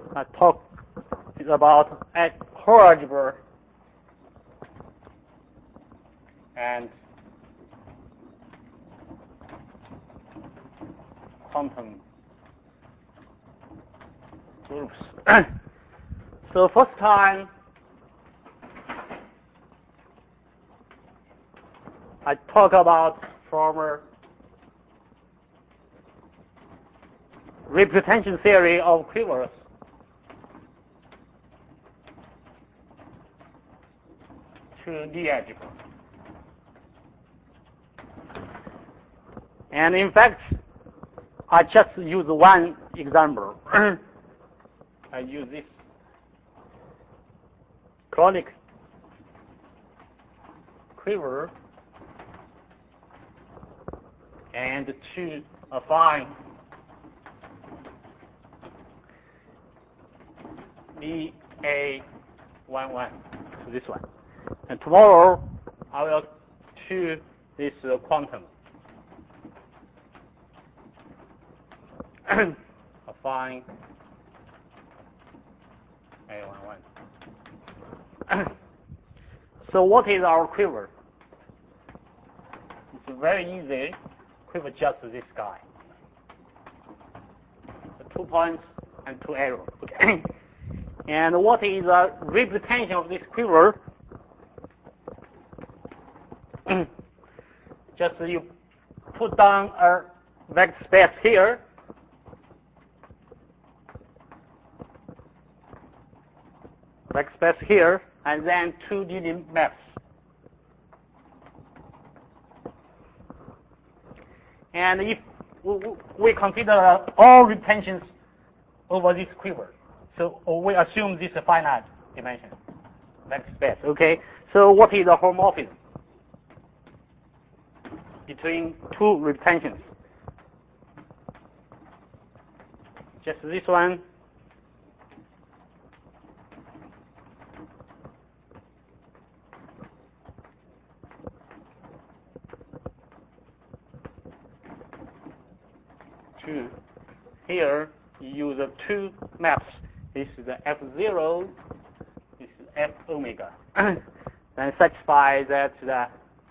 I talk about Hall algebra and quantum groups. So first time I talk about from representation theory of quivers to Lie algebra. And in fact, I just use one example. I use this conic quiver and to find EA11, so this one. And tomorrow I will choose this quantum. Find A11. So what is our quiver? It's very easy. Quiver just this guy. The 2 points and 2 arrows. Okay. And what is the representation of this quiver? Just you put down a vector space here. Vector space here, and then 2 linear maps. And if we consider all retentions over this quiver, so we assume this is a finite dimension vector space. Okay. So what is the homomorphism between 2 retentions? Just this one. Here you use 2 maps. This is the F0, this is F omega. Then satisfy that the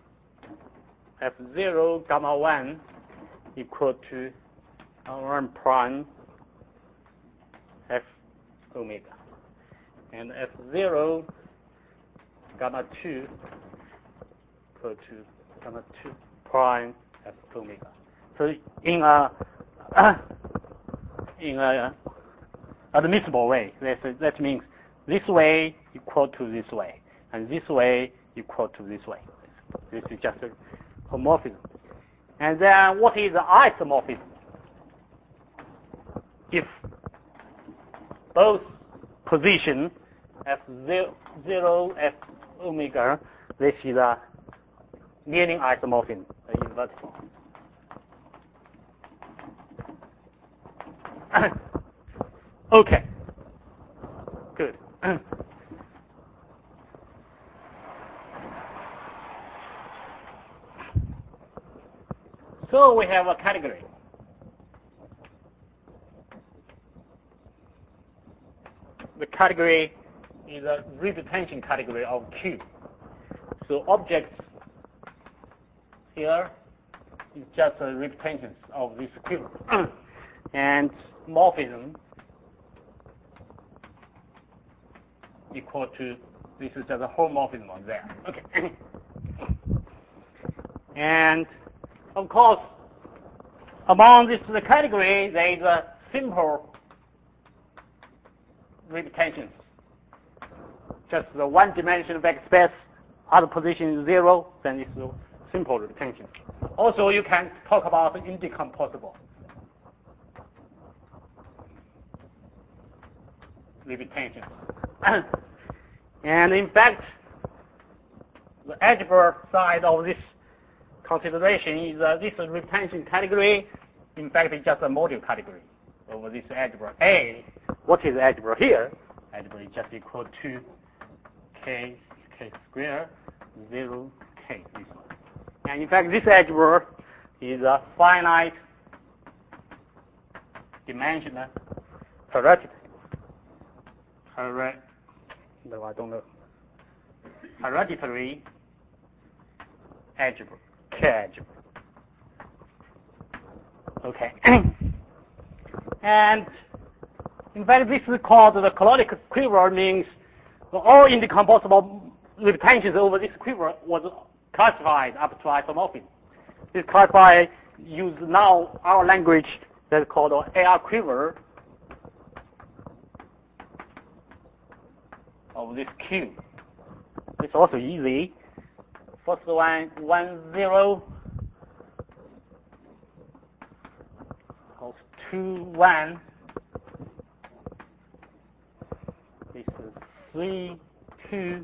F0 gamma 1 equal to 1 prime F omega. And F0 gamma 2 equal to gamma 2 prime F omega. So in a admissible way, that means this way equal to this way, and this way equal to this way. This is just a homomorphism. And then what is the isomorphism? If both position F0, F omega, this is a linear isomorphism, the inverted form. Okay, good. So we have a category. The category is a representation category of Q. So objects here is just a representation of this Q. And morphism equal to, this is just a homomorphism on there. Okay. And of course, among this the category, there is a simple representation. Just the one-dimensional vector space, other position is 0, then it's a simple representation. Also, you can talk about indecomposable representation. And in fact, the algebra side of this consideration is this representation category, in fact, is just a module category over this algebra A. What is algebra here? Algebra is just equal to k squared, 0, k, this one. And in fact, this algebra is a finite dimensional theoretical No, I don't know. Hereditary algebra, K-algebra. Okay. And in fact, this is called the colonic quiver, means all indecomposable retentions over this quiver was classified up to isomorphism. This classified use now our language that's called AR quiver of this Q. It's also easy. First one, 1, 0. 2, 1. This is 3, 2,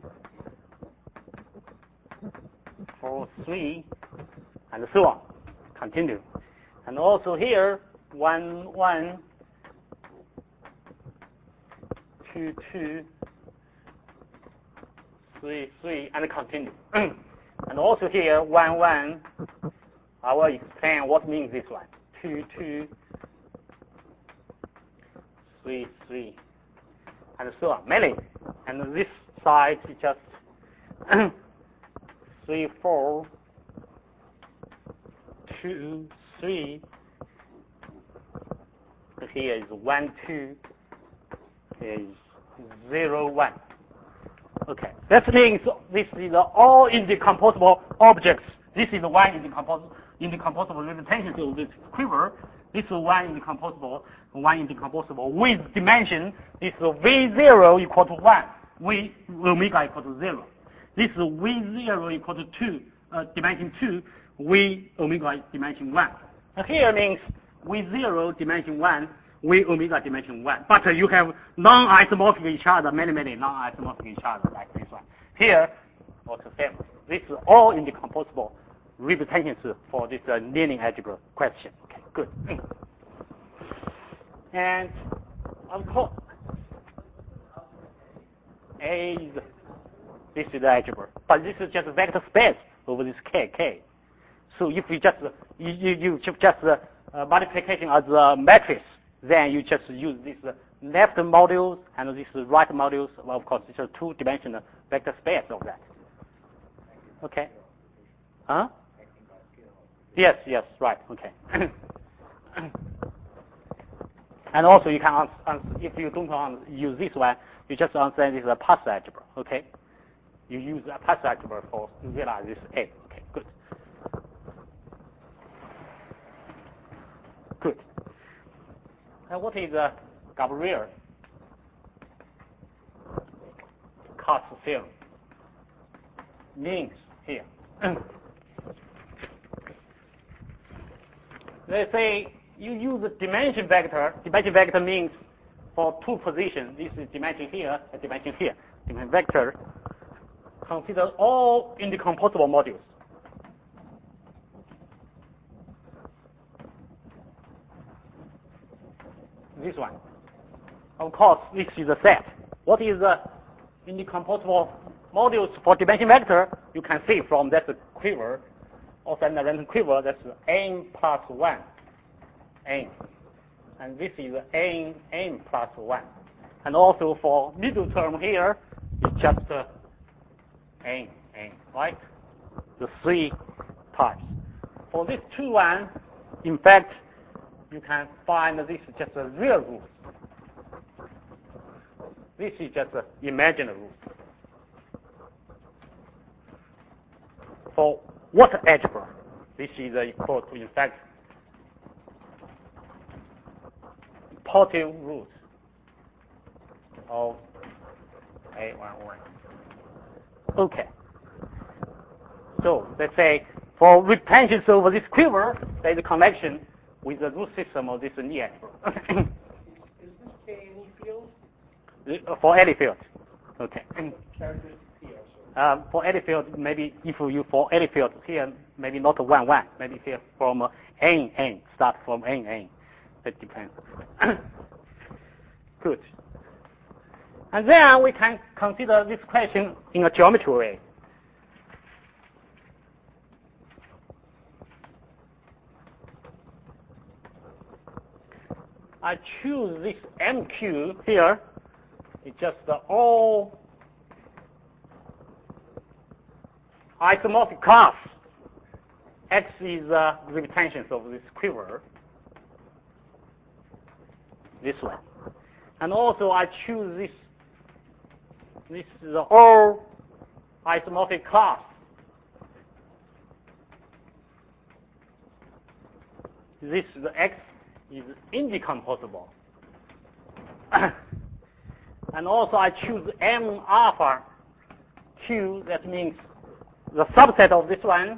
4, 3, and so on. Continue. And also here, 1, 1, 2, 2, 3, 3, and continue. And also here, 1, 1. I will explain what means this one. 2, 2, 3, 3, and so on. Many. And this side is just 3, 4, 2, 3. Here is 1, 2. Here is 0, 1. Okay. That means this is all indecomposable objects. This is one indecomposable representation of this quiver. This is one indecomposable with dimension. This is V0 equal to 1, V omega equal to 0. This is V0 equal to 2, dimension 2, V omega dimension 1. Here means V0 dimension 1, V omega dimension 1. But you have non-isomorphic each other, many non-isomorphic each other, like this one. Here, also same. This is all indecomposable representations for this linear algebra question. Okay, good. And of course, this is the algebra, but this is just a vector space over this K. So if you just multiplication as a matrix, then you just use this left modules and this right modules. Well, of course, it's a two-dimensional vector space of that. Okay. Huh? Yes, right. Okay. And also, you can if you don't use this one, you just understand this is a partial algebra. Okay. You use a partial algebra to realize this A. Okay. Good. And what is Gabriel Cox theorem? Means here. They say you use a dimension vector. Dimension vector means for two positions. This is dimension here and dimension here. Dimension vector consider all indecomposable modules. This one. Of course, this is a set. What is the indecomposable modules for dimension vector? You can see from that quiver, also in the random quiver, that's n plus 1, n. And this is n plus 1. And also for middle term here, it's just n, right? The 3 types. For this 2, 1, in fact, you can find this is just a real root. This is just an imaginary root. For what algebra? This is equal to, in fact, positive root of A11. Okay. So let's say for retentions over this quiver, there is a connection with the root system of this Lie algebra. Is this K any field? For any field. Okay. Characteristic P also. For any field, maybe if you for any field here, maybe not 1, 1, maybe here from n, start from n. That depends. Good. And then we can consider this question in a geometry way. I choose this MQ here It's just all isomorphic class. X is the retentions of this quiver, this one. And also I choose this. This is the all isomorphic class. This the X is indecomposable. And also I choose M alpha Q, that means the subset of this one,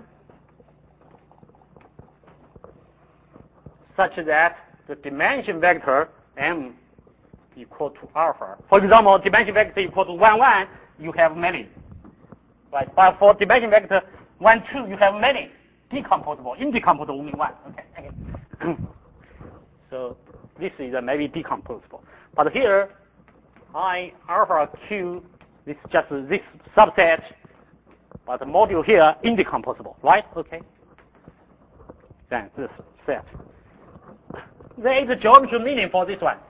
such that the dimension vector M equal to alpha. For example, dimension vector equal to 1, 1, you have many. Right? But for dimension vector 1, 2, you have many. Decomposable, indecomposable only one. Okay. So this is maybe decomposable. But here, I alpha Q, this is just this subset, but the module here indecomposable, right? Okay. Then this set. There is a geometry meaning for this one.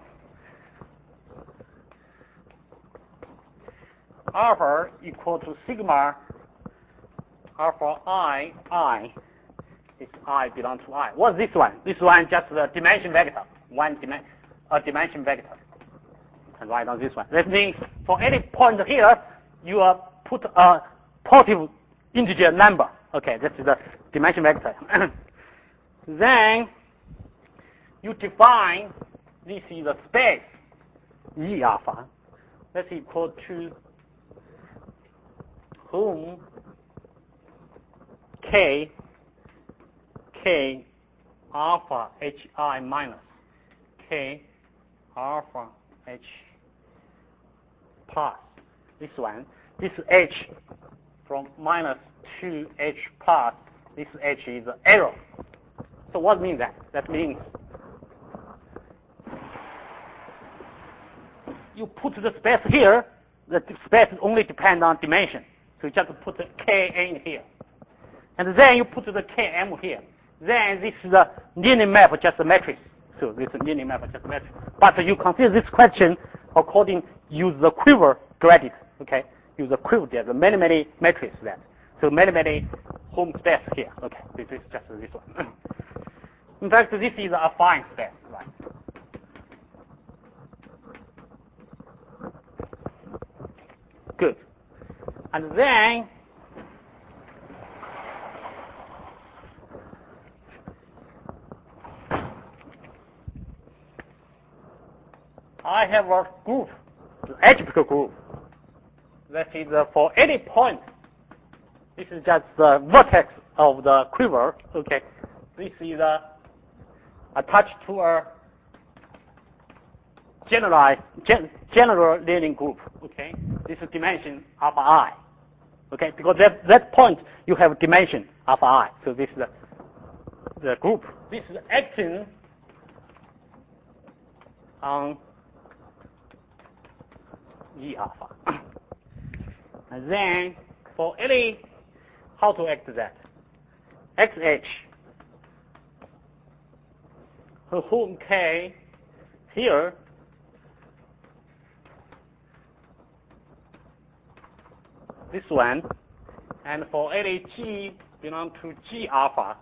Alpha equal to sigma alpha I is I belong to I. What's this one? This one just the dimension vector, a dimension vector. And write down this one. That means for any point here, you put a positive integer number. Okay, this is the dimension vector. Then you define this is a space E alpha. That's equal to whom K alpha HI minus K alpha H plus this one. This H from minus to H plus, this H is an error. So what means that? That means you put the space here, the space only depends on dimension. So you just put the Kn here. And then you put the Km here. Then this is a linear map, just a matrix. So this is a linear map, just a matrix. But you consider this question according, use the quiver gradient, okay? Use the quiver, there's many matrices there. So many home space here, okay? This is just this one. In fact, this is a affine space, right? Good. And then I have a group, algebraic group. That is for any point. This is just the vertex of the quiver. Okay. This is attached to a general linear group. Okay. This is dimension alpha I. Okay. Because that point you have dimension alpha I. So this is the group. This is acting on E alpha. And then for any, how to act that? XH, whom K here, this one, and for any G belong to G alpha,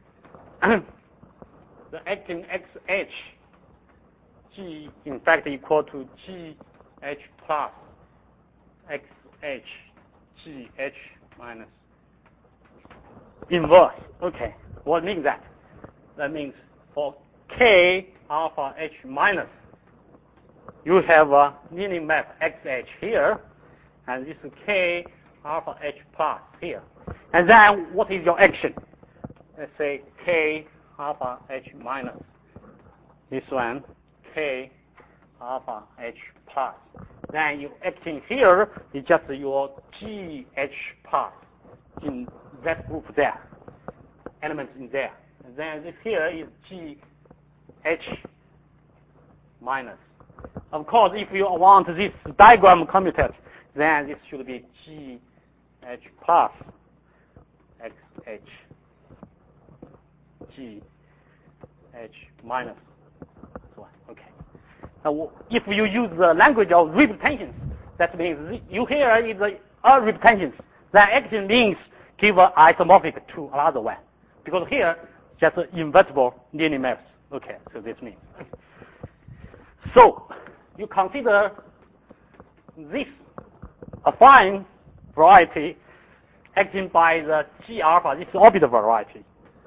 the acting XH, G in fact equal to GH plus XH GH minus inverse. Okay, what means that? That means for K alpha H minus, you have a linear map XH here, and this is K alpha H plus here. And then what is your action? Let's say K alpha H minus. This one, K alpha H plus. Then you acting here is just your GH plus in that group there, elements in there. And then this here is GH minus. Of course, if you want this diagram commuted, then this should be GH plus XH GH minus. Okay. if you use the language of representation, that means you here is a representation. That actually means give an isomorphic to another one. Because here, just invertible linear maps. Okay, so this means. So, you consider this affine variety acting by the G alpha, this orbital variety.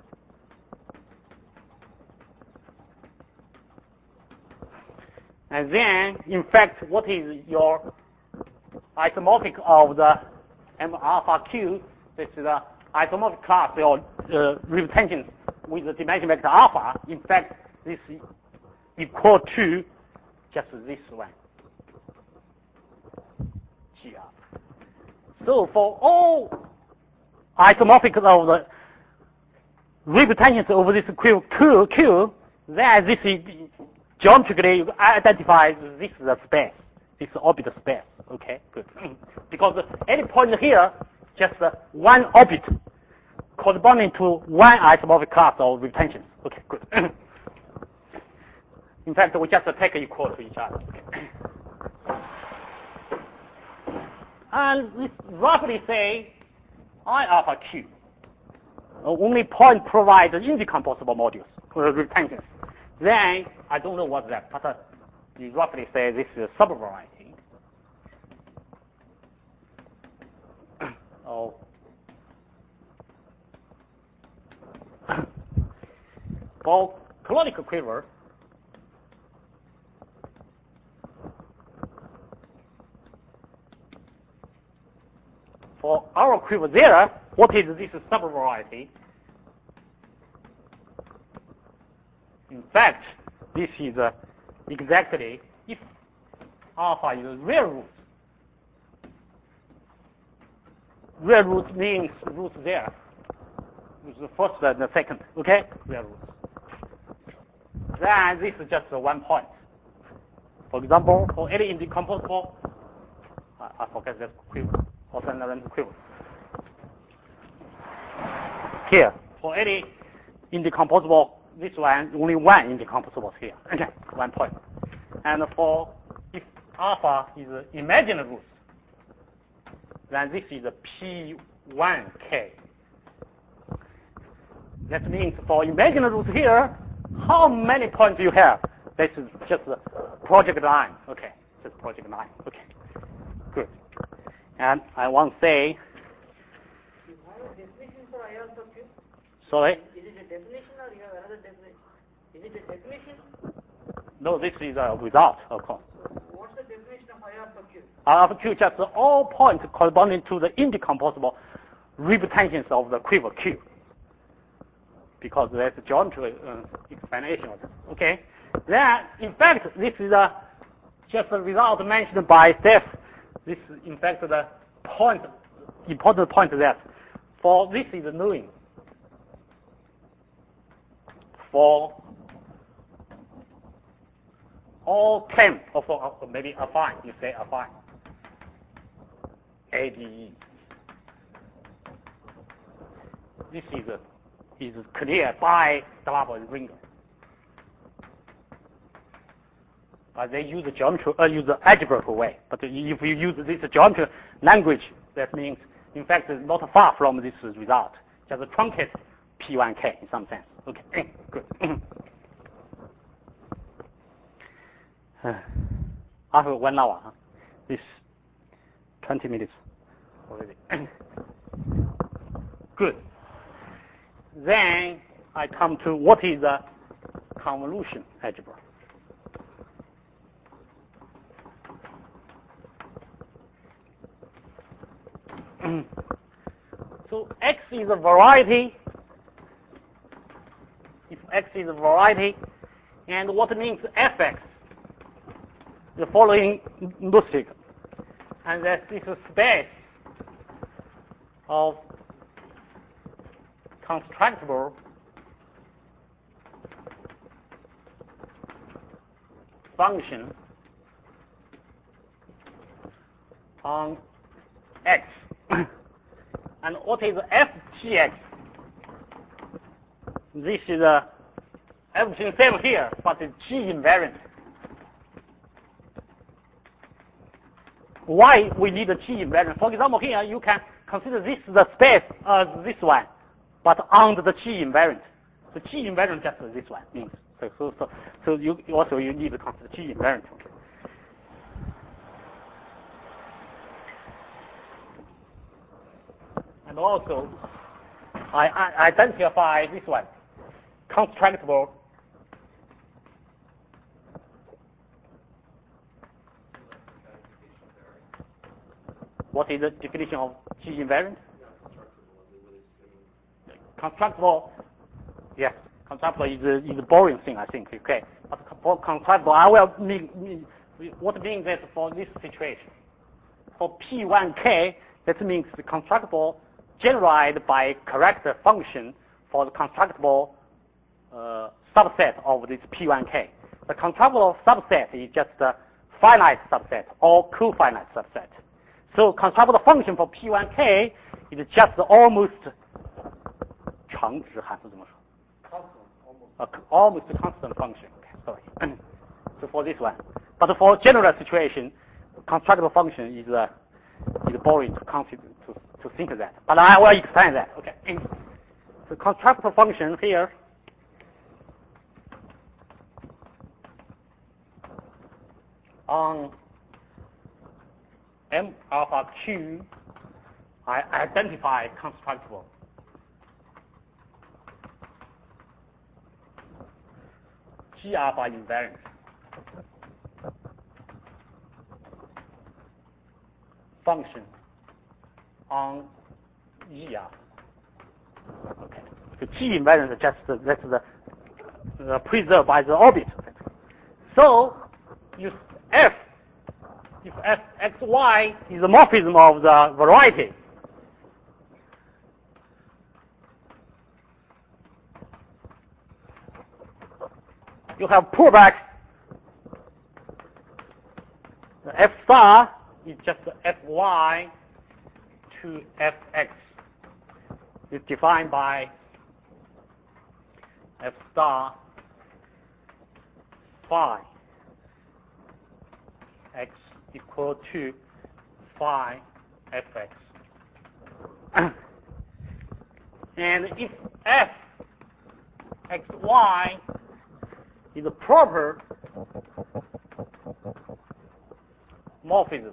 And then, in fact, what is your isomorphic of the M alpha Q? This is the isomorphic class or representation with the dimension vector alpha. In fact, this is equal to just this one, G alpha. So for all isomorphic of the representations over this Q, then this is geometrically you identify this is the space, this orbital space. Okay, good. Because any point here, just one orbit corresponding to one isomorphic class of representations. Okay, good. In fact, we just take equal to each other. Okay. And we roughly say I alpha Q. Only point provides indecomposable modules for representations. Then I don't know what's that, but you roughly say this is a subvariety. Oh. For canonical quiver, for our quiver there, what is this subvariety? In fact, this is exactly if alpha is a real root. Real root means roots there. It's the first and the second, okay? Real roots. Then this is just 1 point. For example, for any indecomposable, I forget that quiver, or another quiver. Here, for any indecomposable, this one, only one indecomposable here. Okay, 1 point. And for if alpha is imaginary root, then this is a P1K. That means for imaginary root here, how many points you have? This is just a project line. Okay, just project line. Okay, good. And I want to say. You have a definition for I alpha Q? Sorry? Is it a definition or you have another definition? Is it a definition? No, this is a result, of course. What's the definition of I alpha Q? I alpha Q just all points corresponding to the indecomposable representations of the quiver Q. Because there's a geometry explanation of it. Okay? Then, in fact, this is just a result mentioned by Steph. This is, in fact, the point, important point that for this is knowing. For all claim, or for maybe affine, you say affine. ADE. This is clear by Dalabo and Ringer. They use the geometry, use the algebraic way. But if you use this geometry language, that means, in fact, it's not far from this result. Just a truncate P1K in some sense. Okay, good. After 1 hour, this 20 minutes already. Good. Then I come to what is a convolution algebra. So X is a variety. If X is a variety, and what means Fx? The following logic, and that is a space of constructible function on X. And what is Ftx? This is everything same here, but it's G invariant. why we need a G invariant. For example, here you can consider this the space as this one, but under the G invariant. The G invariant just this one means. So you also need to consider G invariant. And also, I identify this one, constructible. What is the definition of G invariant? Constructible, yes. Constructible is a boring thing, I think. Okay, but for constructible, I will mean what means that for this situation, for P1K, that means the constructible generalized by correct function for the constructible subset of this P1K. The constructible subset is just a finite subset or cofinite subset. So constructible function for P1K is just almost 常值还是怎么说 almost constant function. Okay, sorry. So for this one, but for general situation, constructible function is boring to think of that. But I will explain that. Okay. The constructible function here on M alpha Q, I identify constructible. G alpha invariant function on E alpha. Okay. The G invariant is just that's the preserved by the orbit. So if fxy is a morphism of the variety, you have pullback. The f star is just fy to fx. It's defined by f star phi x equal to phi fx. And if f xy is a proper morphism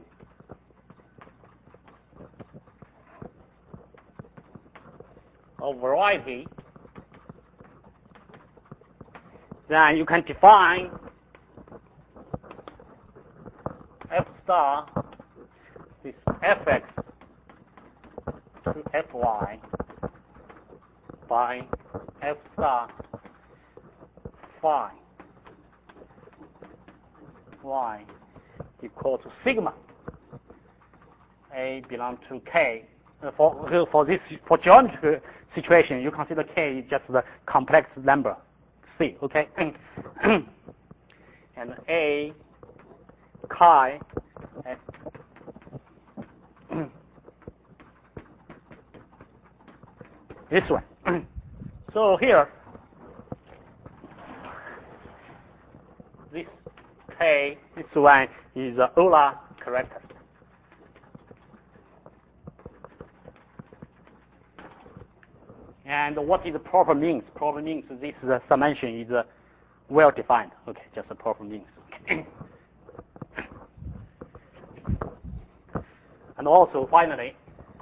of variety, then you can define f star is fx to fy by f star phi y equal to sigma a belong to k. For geometrical situation, you consider k is just the complex number c. Okay, and a chi this one. So here, this k, this one is Euler character. And what is the proper means? Proper means this summation is well defined. Okay, just a proper means. And also, finally,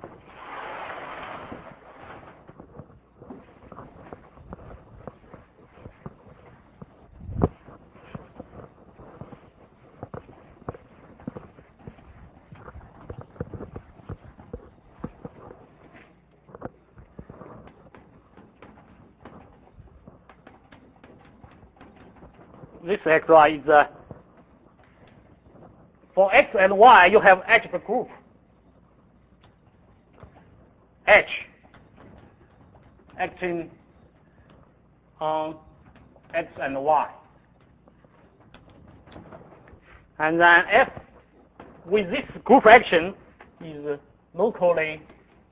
this xy is for x and y, you have algebra group H acting on x and y, and then F with this group action is locally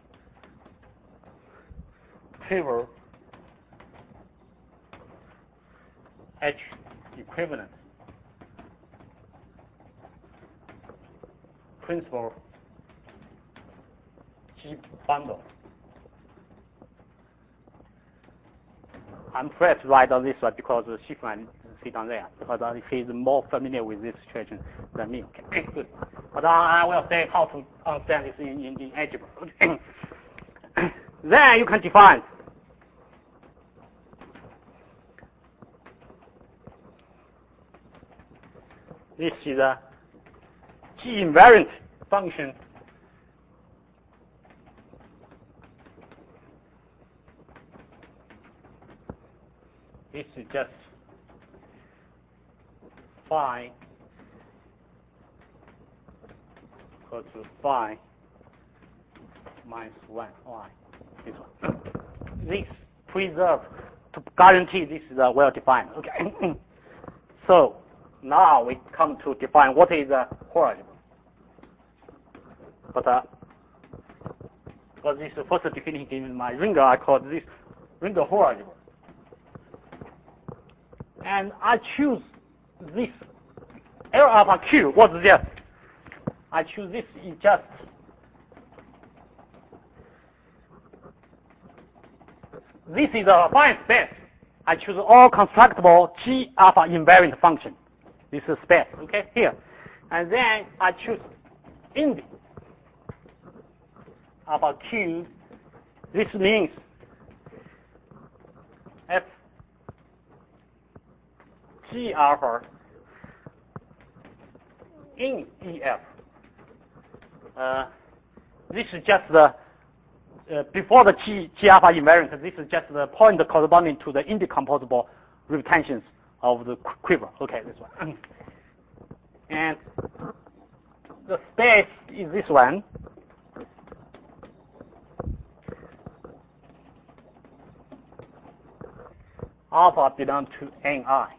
trivial H equivalent principal G bundle. I'm afraid to write on this one because Schiffman sit down there, because he's more familiar with this situation than me. Okay, good. But I will say how to understand this in algebra. Okay. Then you can define this is a G invariant function this is just phi equal to phi minus 1 y. This one. This preserve to guarantee this is well defined. Okay. So now we come to define what is a Hall algebra. But because this is the first definition given my Ringer, I call this Ringer Hall algebra. And I choose this L alpha Q. What's this? I choose this is just this is a Fine space. I choose all constructible G alpha invariant function. This is space, okay, here. And then I choose indi alpha Q. This means F G alpha in EF. This is just the before the G alpha invariant. This is just the point corresponding to the indecomposable retentions of the quiver. Okay, this one. And the space is this one. Alpha belongs to Ni.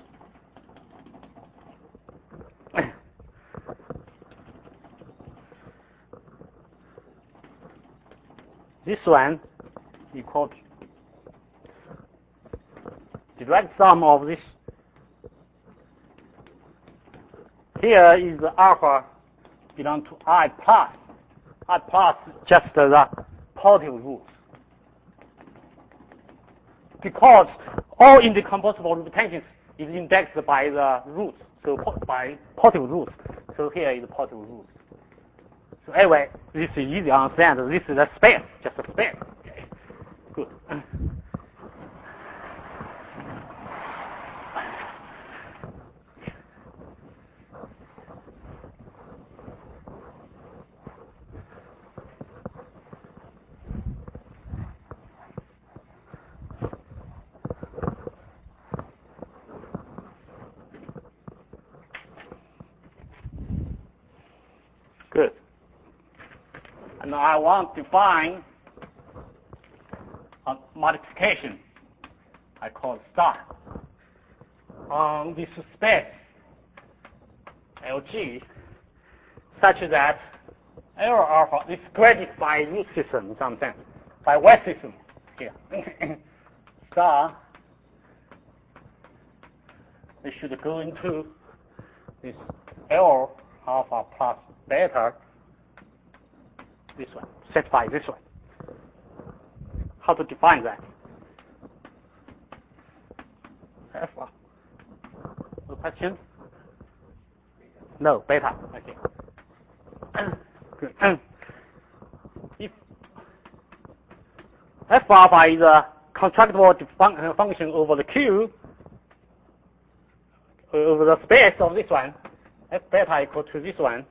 This one equal to direct sum of this. Here is the alpha belong to I plus. I plus just the positive roots. Because all indecomposable retentions is indexed by the roots, so by positive roots. So here is the positive roots. So anyway, this is easy to understand. This is a space, just a space. Okay. Good. Good. And I want to define a multiplication I call star on this space LG such that L alpha is graded by root system in some sense, by Y system here. Star, we should go into this L alpha plus beta, this one, satisfy this one. How to define that? Alpha. No question? No, beta. Okay. Good. If F alpha is a constructible function over the Q, over the space of this one, F beta equal to this one.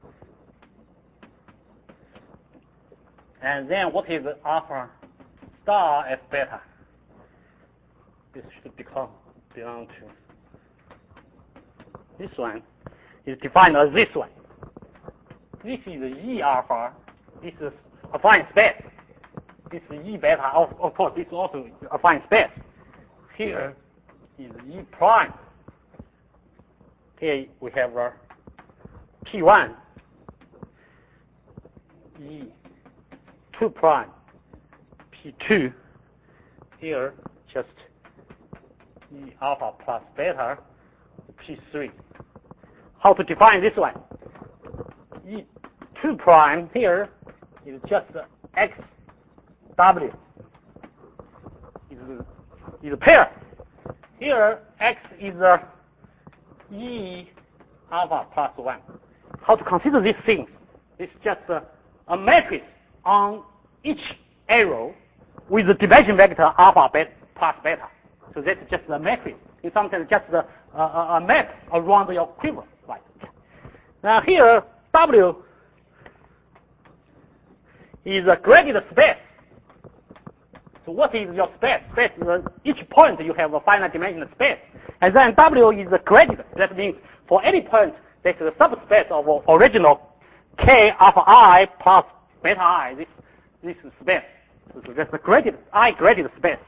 And then what is alpha star F beta? This should belong to this one. Is defined as this one. This is E alpha. This is a fine space. This is E beta. Of course, this is also a fine space. Here is E prime. Here we have P1, E2 prime, P2. Here just E alpha plus beta, P3. How to define this one? 2 prime here is just XW. Is a pair. Here, X is E alpha plus 1. How to consider these things? It's just a matrix on each arrow with the dimension vector alpha plus beta. So that's just a matrix. In some sense, just a map around your quiver. Right. Now here, W is a graded space. So what is your space? Space is each point you have a finite dimensional space. And then W is a graded. That means for any point, that's the subspace of original K alpha I plus beta I, this space. So that's the graded, I graded space.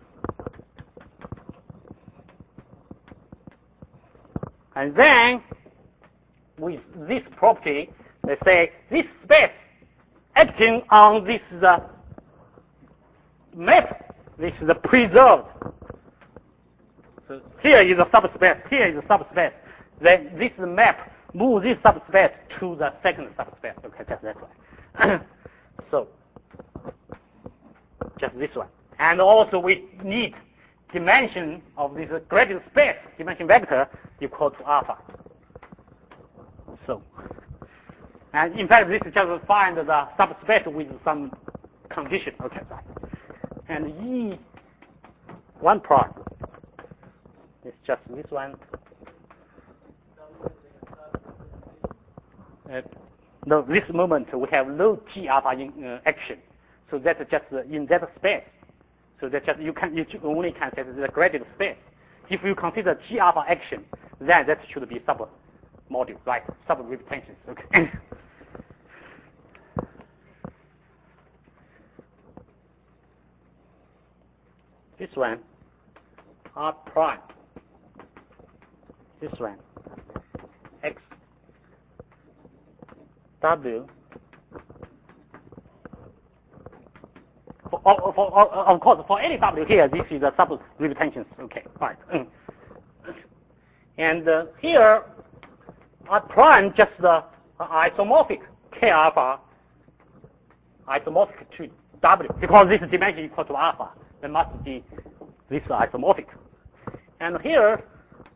And then, with this property, they say this space acting on this map, this is preserved. So here is a subspace, here is a subspace. Then this map moves this subspace to the second subspace. Okay, just that way. So, just this one. And also we need dimension of this graded space, dimension vector, equal to alpha. So, and in fact, this is just find the subspace with some condition. Okay, right. And E1 prime is just this one. No, this moment we have no G alpha in action, so that's just in that space. So that just you only can say the graded space. If you consider G alpha action, then that should be sub module, right? Sub reputations. Okay. This one, R prime. This one, X W. Of course, for any W here, this is the sub reputations. Okay, right. And here, R prime just the isomorphic K alpha, isomorphic to W, because this dimension equal to alpha. There must be this isomorphic. And here,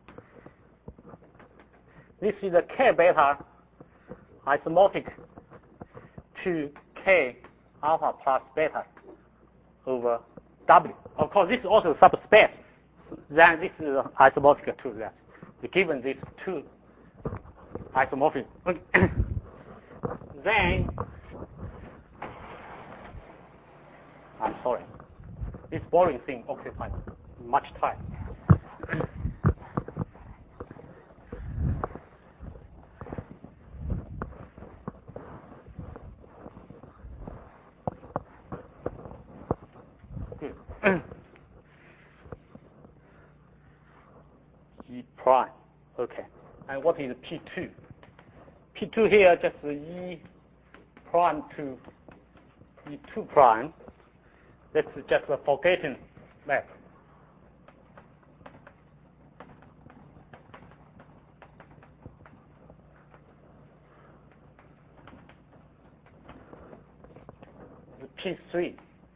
this is the K beta isomorphic to K alpha plus beta over W. Of course, this is also subspace. Then this is isomorphic to that. Given these two isomorphic, then I'm sorry. This boring thing occupies much time. E prime. Okay. And what is P2? P2 here just E prime to E2 prime. That's just a forgotten map. The P3.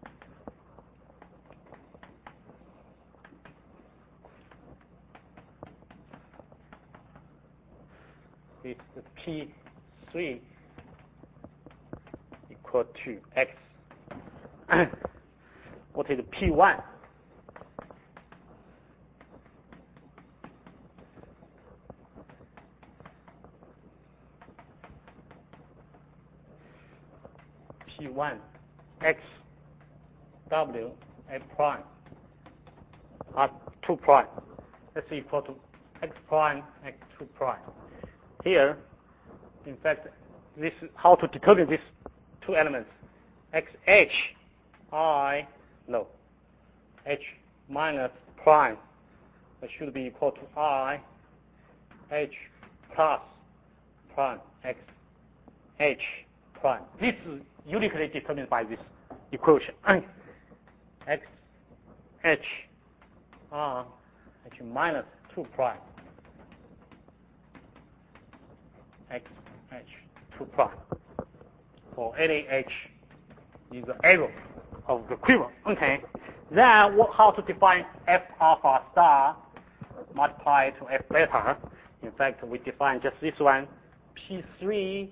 Is the P3 equal to X. What is P1? P1 X W A prime R2 prime. That's equal to X prime X2 prime. Here, in fact, this how to determine these two elements. XH I no H minus prime, that should be equal to I H plus prime X H prime. This is uniquely determined by this equation. X H R H minus 2 prime X H 2 prime. For any h is the error of the quiver. Okay. Then how to define f alpha star multiplied to f beta? In fact, we define just this one, P3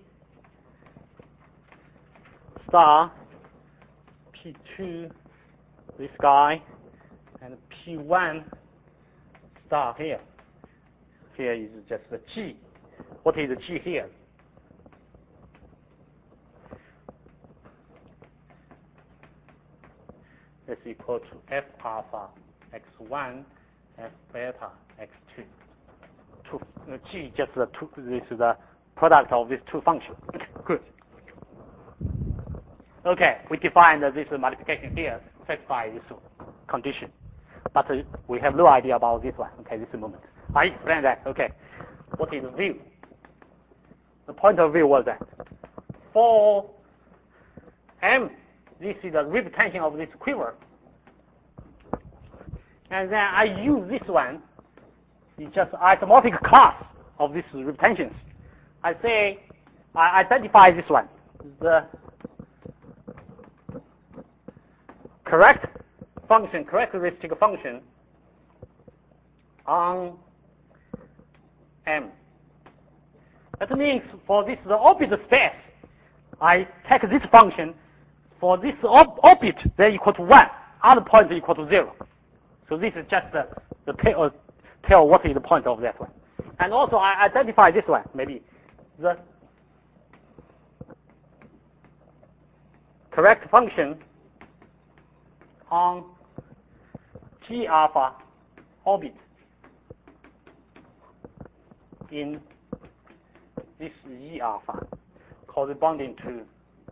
star, P2 this guy, and P1 star here. Here is just the G. What is the G here? It's equal to f alpha x1, f beta x2. G just the two. This is the product of these two functions. Good. Okay, we define this multiplication here satisfy this condition, but we have no idea about this one. Okay, this moment. I explain that. Okay, what is view? The point of view was that for M, this is the repetition of this quiver, and then I use this one. It's just isomorphic class of these repetitions. I say I identify this one, the correct function, characteristic function on M. That means for this orbit space, I take this function for this orbit, they're equal to 1, other points equal to 0. So this is just the tell what is the point of that one. And also I identify this one, maybe the correct function on G alpha orbit in this E alpha corresponding to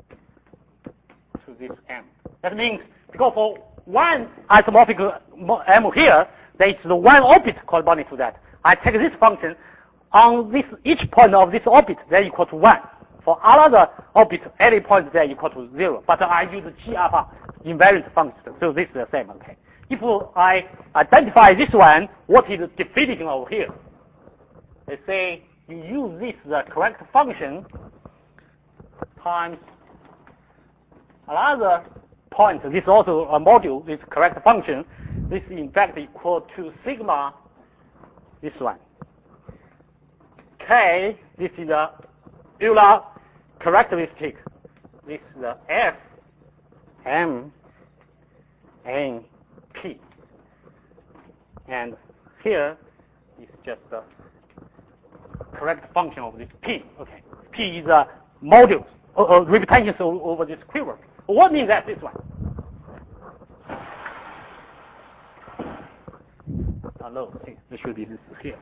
this M. That means because for one isomorphic M here, there is the one orbit corresponding to that. I take this function on this each point of this orbit, they're equal to 1. For another orbit, any point they're equal to 0. But I use G alpha invariant function, so this is the same. Okay. If I identify this one, what is the definition over here? They say you use this the correct function times another point. This is also a module, this correct function. This is in fact equal to sigma, this one. K, this is the Euler characteristic. This is the F, M, N, P. And here is just the correct function of this P. Okay. P is a module, repetition over this quiver. What means that this one? No, this should be this here.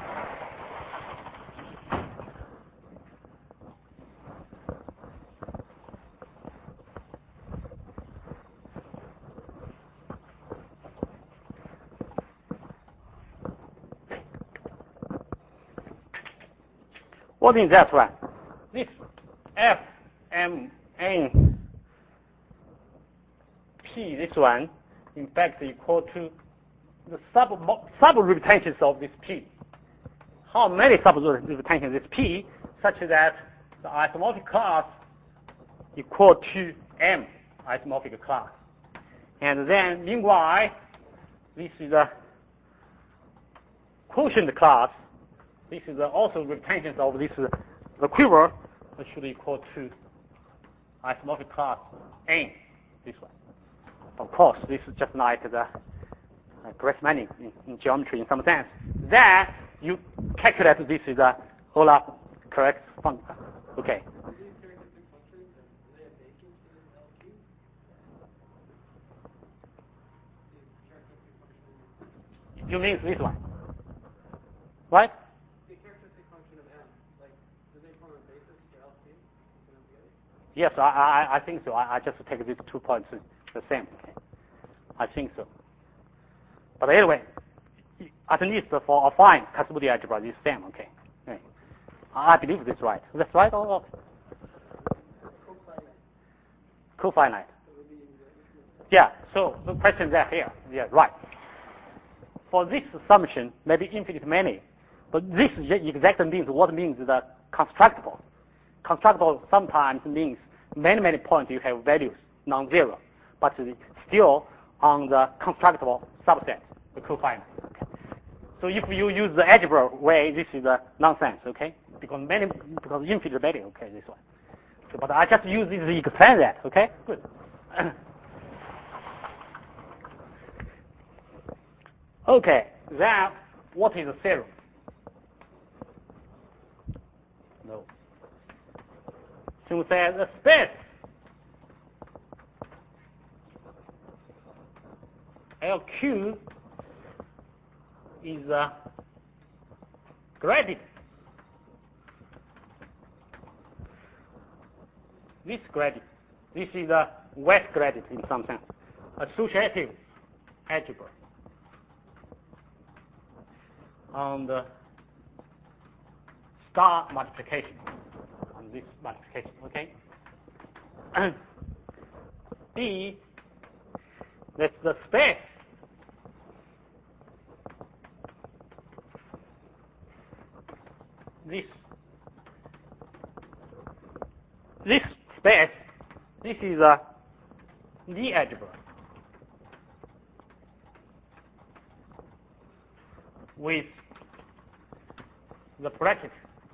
What is that one? This F, M, N, P, this one, in fact, equal to the sub-repetitions of this P. How many sub-repetitions this P, such that the isomorphic class equal to M isomorphic class. And then meanwhile, this is the quotient class. This is also repetitions of this the quiver, that should equal to isomorphic class N, this one. Of course, this is just like the Grassmann in geometry in some sense. Then you calculate this is a Euler correct function. Okay. You mean this one, right? The characteristic function of M, like, do they form a basis for LP? Yes, I think so. I just take these 2 points the same. Okay. I think so. But anyway, at least for a fine Kac-Moody algebra, it's the same. Okay. I believe this is right. That's right or cofinite? Yeah. So the question there here. Yeah, right. For this assumption, maybe infinite many, but this exactly means what means the constructible. constructible sometimes means many points you have values non-zero, but still on the constructible subset, the cofinite. Okay. So if you use the algebra way, this is a nonsense, okay? Because infinite value, okay, this one. So, but I just use this to explain that, okay? Good. Okay, then what is a theorem? No. So we say the space LQ is graded. This graded. This is a wet graded in some sense. Associative algebra on the star multiplication, on this multiplication, okay? B, that's the space this space, this is the algebra with the bracket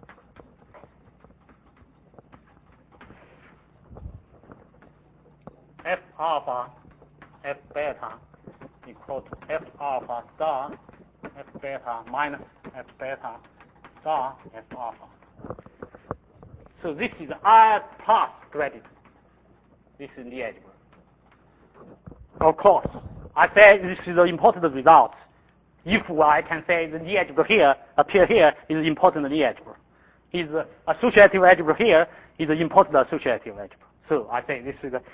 F alpha F beta equal to F alpha star F beta minus F beta star F alpha. So this is I plus graded. This is the algebra. Of course, I say this is an important result. If I can say the Lie algebra here appear here is important Lie algebra. Is associative algebra here is an important associative algebra. So I say this is a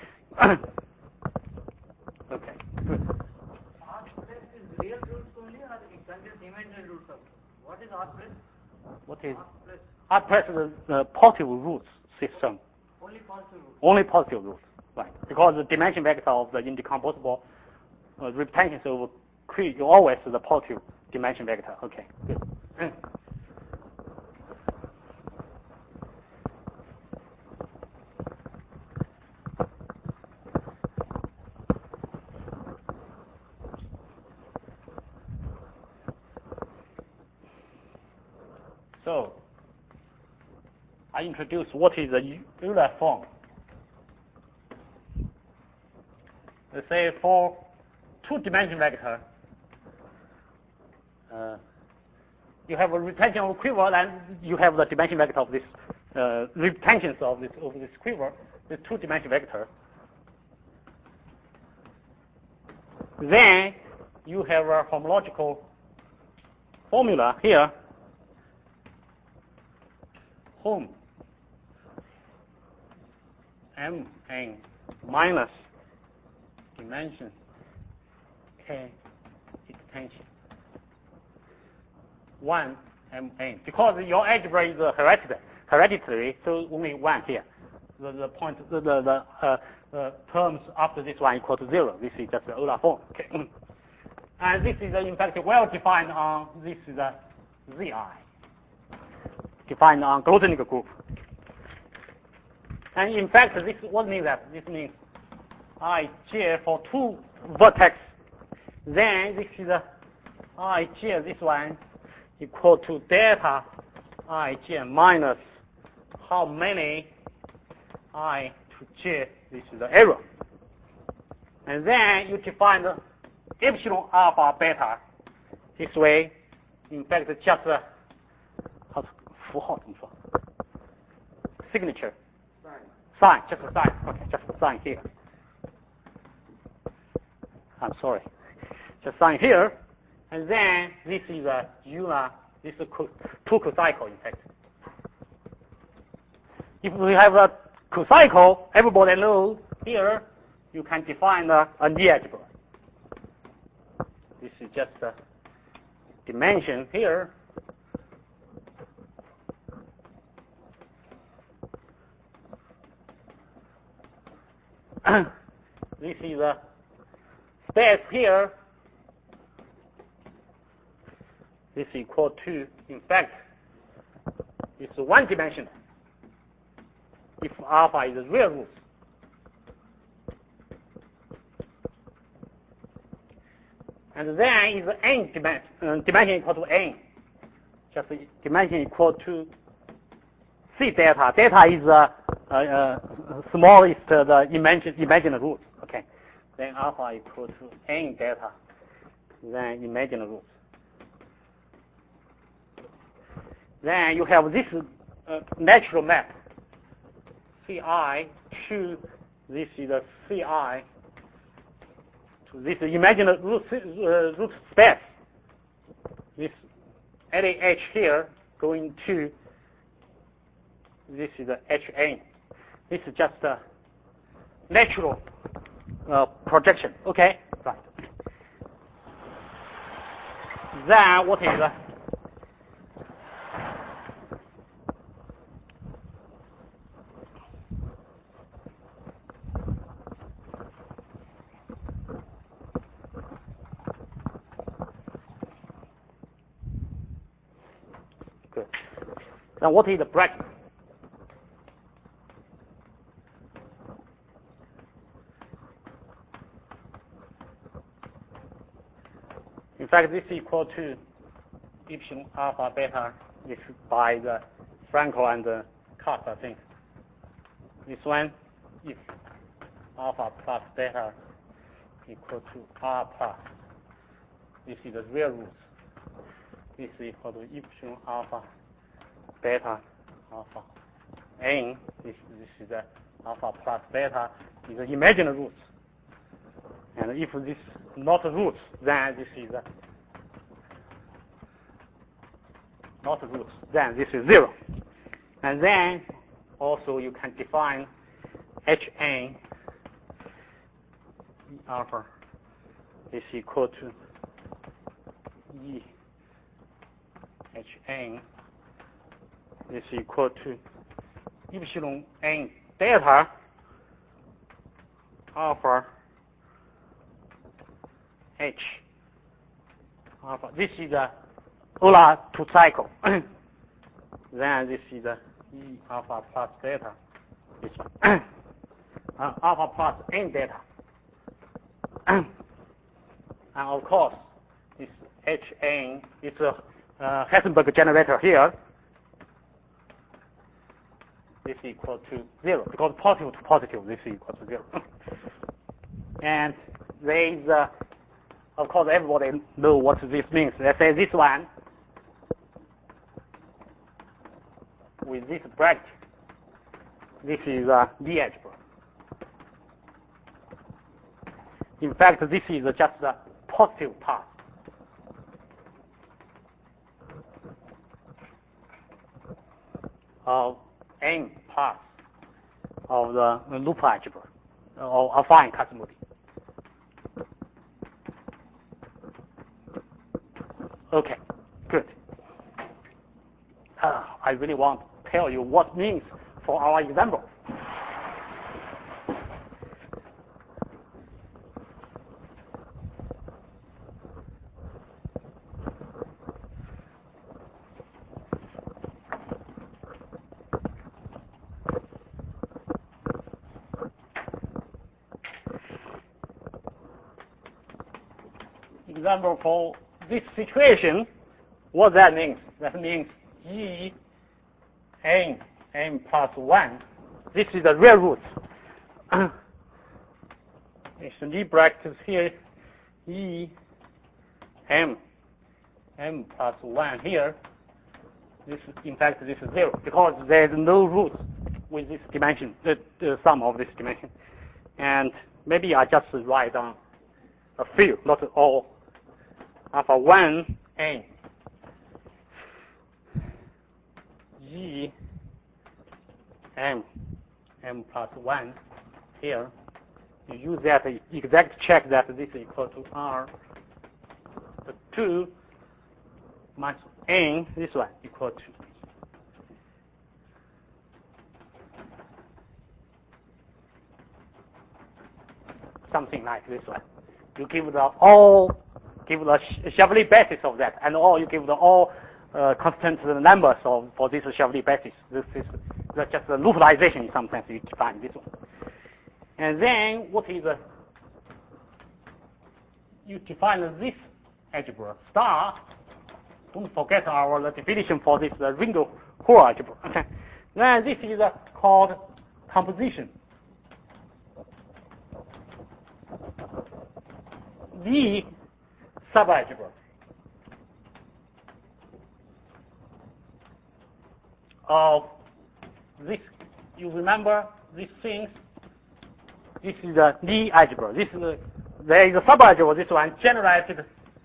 okay. Good. R plus is real roots only or it contains imaginary roots also? What is R plus? What is R plus? R plus the positive roots system? Only positive roots. Only positive roots, right? Because the dimension vector of the indecomposable representation of Q always the positive dimension vector. Okay, good. So I introduce what is the Euler form. Let's say for two-dimension vector, you have a retention of quiver, and you have the dimension vector of this retentions of this quiver, the two-dimension vector. Then you have a homological formula here. Hom Mn minus dimension K extension 1 Mn. Because your algebra is hereditary, so only one here. The point, the terms after this one equal to 0. This is just the Euler form. Okay. And this is in fact well defined on this is a Zi. Defined on Grothendieck group. And in fact, this what means that? This means Ij for two vertex. Then this is Ij, this one, equal to delta Ij minus how many I to j, this is the error. And then you define the epsilon alpha beta this way. In fact, just signature. Sign, just a sign. Okay, just a sign here. I'm sorry. Just sign here. And then this is a Euler, this is two cocycle in fact. If we have a cocycle, everybody knows here, you can define a Lie algebra. This is just a dimension here. This is a space here. This is equal to, in fact, it's one dimension. if alpha is a real root. And then is n dimension equal to n. Just dimension equal to C delta. Delta is smallest the imagined root. Okay. Then alpha equal to n delta. Then imagined root. Then you have this natural map. Ci to this is the Ci to this imagined root space. This any h here going to this is the Hn. This is just a natural projection. Okay, right. Then what is good. Then what is the bracket? In fact, this is equal to epsilon alpha beta. This is by the Frankel and the Cox, I think. This one, if alpha plus beta equal to r plus, this is the real root. This is equal to epsilon alpha beta alpha n. This is the alpha plus beta is the imaginary root. And if this not root, then this is not root, then this is 0. And then also you can define Hn alpha is equal to E Hn is equal to epsilon n delta alpha H alpha. This is the Euler 2 cycle. Then this is the E alpha plus beta. This one. Alpha plus n delta. And of course, this Hn is a Heisenberg generator here. This is equal to 0 because positive to positive, this is equal to 0. And there is of course, everybody knows what this means. Let's say this one with this bracket, this is D algebra. In fact, this is just the positive part of n part of the loop algebra or affine cosmology. Okay, good. I really want to tell you what it means for our example. Example for this situation, what that means? That means E n plus 1. This is the real root. It's the brackets here. E m plus 1 here. This, in fact, this is 0 because there is no root with this dimension, the sum of this dimension. And maybe I just write down a few, not all. Alpha 1 n E m plus 1 here. You use that exact check that this is equal to r. The 2 minus n, this one equal to something like this one. You give the Chauvet basis of that, and all you give the all constant numbers for this Chauvet basis. This is That's just a localization in some sense. You define this one. And then what is you define this algebra star. Don't forget our definition for this Ringo-Hurd algebra. Okay. Then this is called composition. The subalgebra of this. You remember these things. This is the Lie algebra. This is there is a subalgebra. This one generalized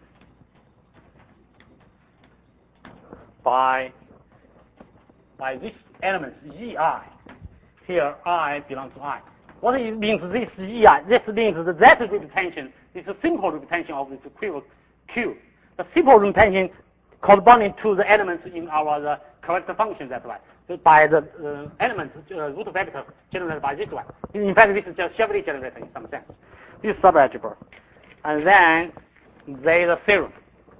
by this element EI. Here I belongs to I. What it means this EI? This means that representation is a simple representation of this quiver Q. The simple representation corresponding to the elements in our correct function. That's why by the element root vector generated by this one. In fact, this is just Chevrolet generator in some sense. This is subalgebra, and then there is a theorem.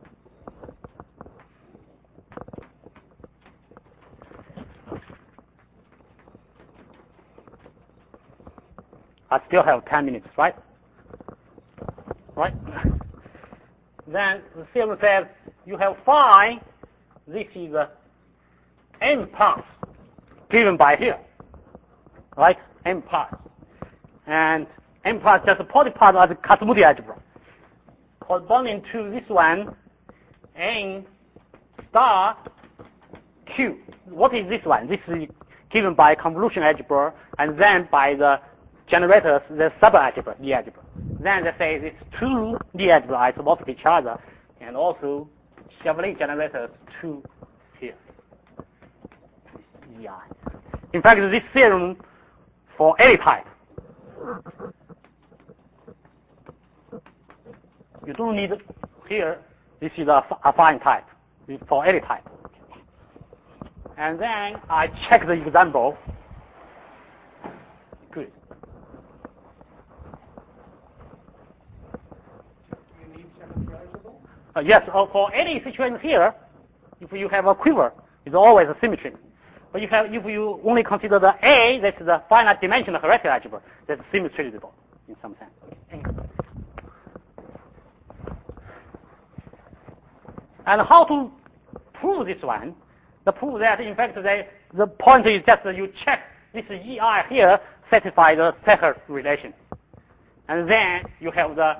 I still have 10 minutes, right? Right? Then the theorem says you have phi. This is n plus given by here, right? N plus, and n plus just a positive part of the Kasmuti algebra, corresponding to this one, n star q. What is this one? This is given by convolution algebra, and then by the generators, the subalgebra, Lie algebra. Then they say these two Lie algebra isomorphic each other, and also Chevrolet generators two here. EI. In fact, this theorem for any type, you don't need here. This is a affine type for any type. And then I check the example. Good. Yes, for any situation here, if you have a quiver, it's always a symmetry. But if you only consider the A, that's the finite dimensional heretical algebra, that's symmetrizable in some sense. Okay. And how to prove this one? To prove that, in fact, the point is just you check this EI here satisfy the Secher relation, and then you have the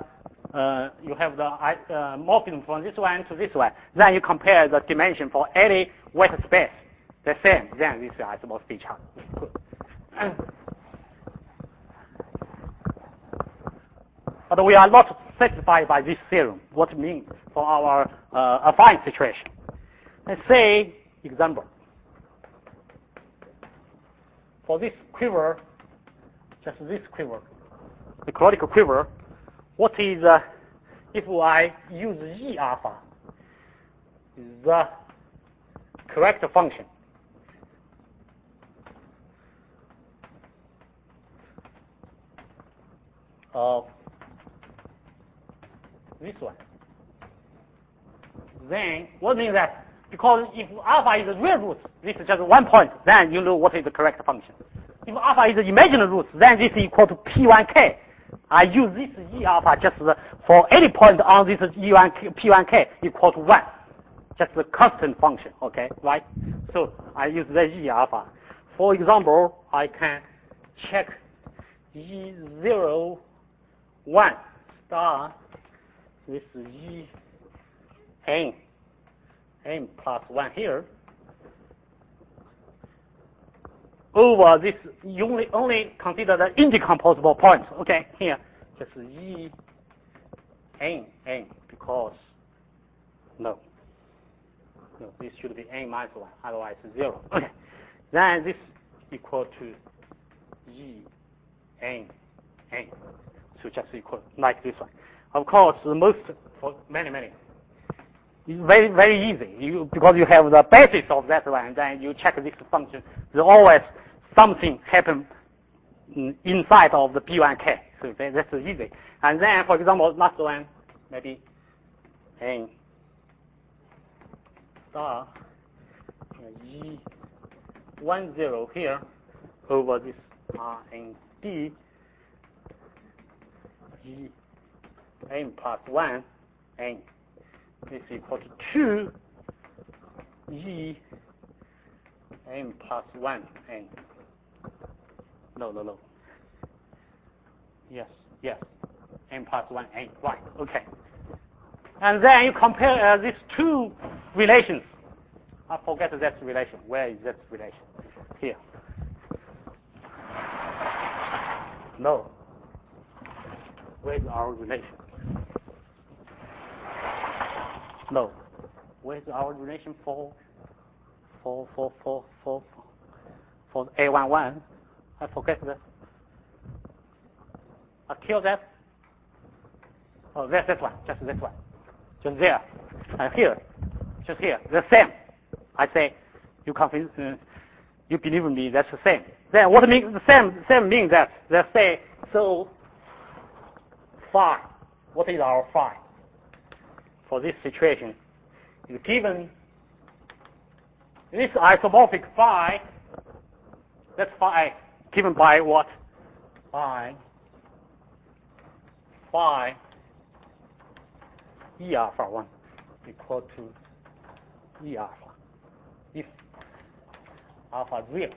morphism from this one to this one. Then you compare the dimension for any vector space. The same. Then this is isomorphic each other. But we are not satisfied by this theorem. What it means for our affine situation. Let's say example. For this quiver, just this quiver, the canonical quiver. What is if I use E alpha, the correct function of this one? Then what means that? Because if alpha is a real root, this is just 1 point, then you know what is the correct function. If alpha is an imaginary root, then this is equal to P1k. I use this E alpha just for any point on this P1k equal to 1. Just a constant function, okay, right? So I use the E alpha. For example, I can check E0, 1 star with E n plus 1 here. Over this, you only consider the indecomposable points. Okay, here, just E n because no, this should be n minus 1, otherwise 0. Okay, then this equal to E n, so just equal like this one. Of course, the most for many. It's very easy. Because you have the basis of that one, then you check this function. There's always something happen inside of the P1k. So that's easy. And then, for example, last one, maybe n star E 1, 0 here over this R and D E n plus 1 n is equal to 2 E n plus 1 n. No. Yes, n plus 1 n. Right, okay. And then you compare these two relations. I forget that relation. Where is that relation? Here. No. Where's our relation? No. Where's our relation for A11? I forget that. I kill that. Oh, that's this one. Just this one. Just there. And here. Just here. The same. I say, you believe me, that's the same. Then what means the same means that, let's say, so phi. What is our phi? For this situation, is given this isomorphic phi, that's phi given by what? Phi E alpha 1 equal to E alpha. If alpha is real.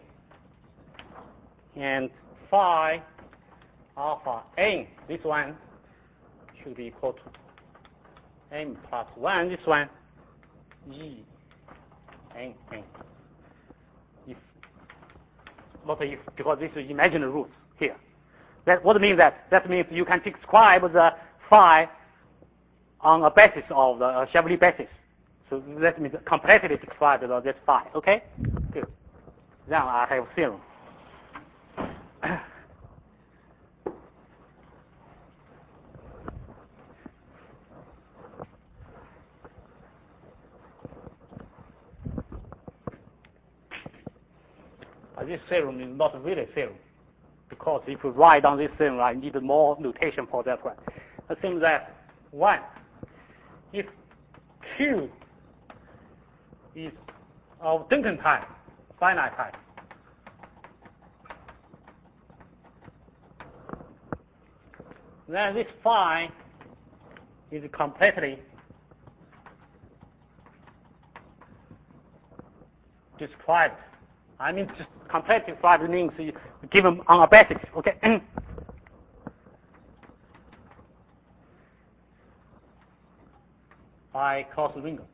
And phi alpha n, this one should be equal to n plus 1, this one, E n n. If, not if, because this is imaginary roots here. That what means that? That means you can describe the phi on a basis of the Chevalier basis. So that means completely described this phi. Okay? Good. Then I have theorem. This theorem is not really theorem, because if you write down this theorem, I need more notation for that one. Assume that 1, if Q is of Duncan type, finite type, then this phi is completely described. I mean, just completely described means given on a basis, okay? By Claus-Ringel.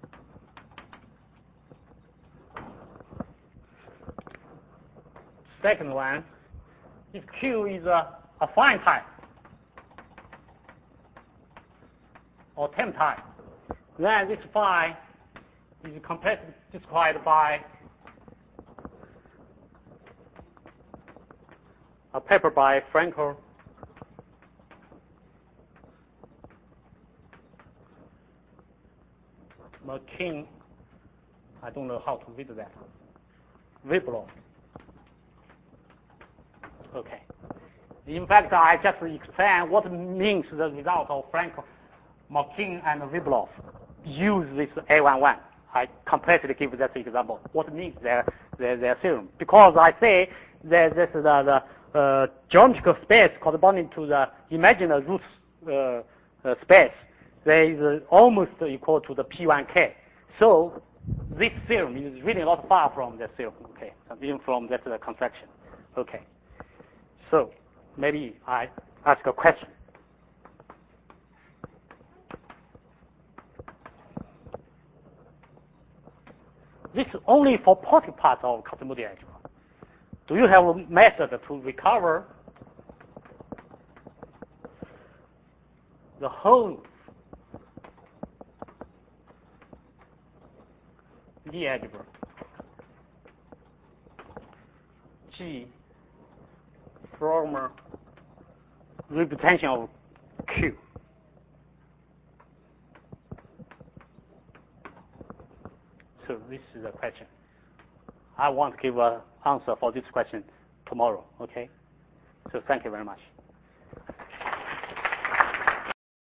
Second one, if Q is a fine type or temp type, then this phi is completely described by a paper by Frankel, McKean, I don't know how to read that, Vibloff. Okay. In fact, I just explain what means the result of Frankel, McKean, and Vibloff use this A11. I completely give that example. What means their theorem? Because I say that this is the geometrical space corresponding to the imaginary root space, there is almost equal to the P1K. So this theorem is really not far from that theorem, okay, even from that construction. Okay. So maybe I ask a question. This is only for positive parts of cosmology algebra. Do you have a method to recover the whole Lie algebra G from a representation of Q? So this is the question. I want to give an answer for this question tomorrow, okay? So thank you very much.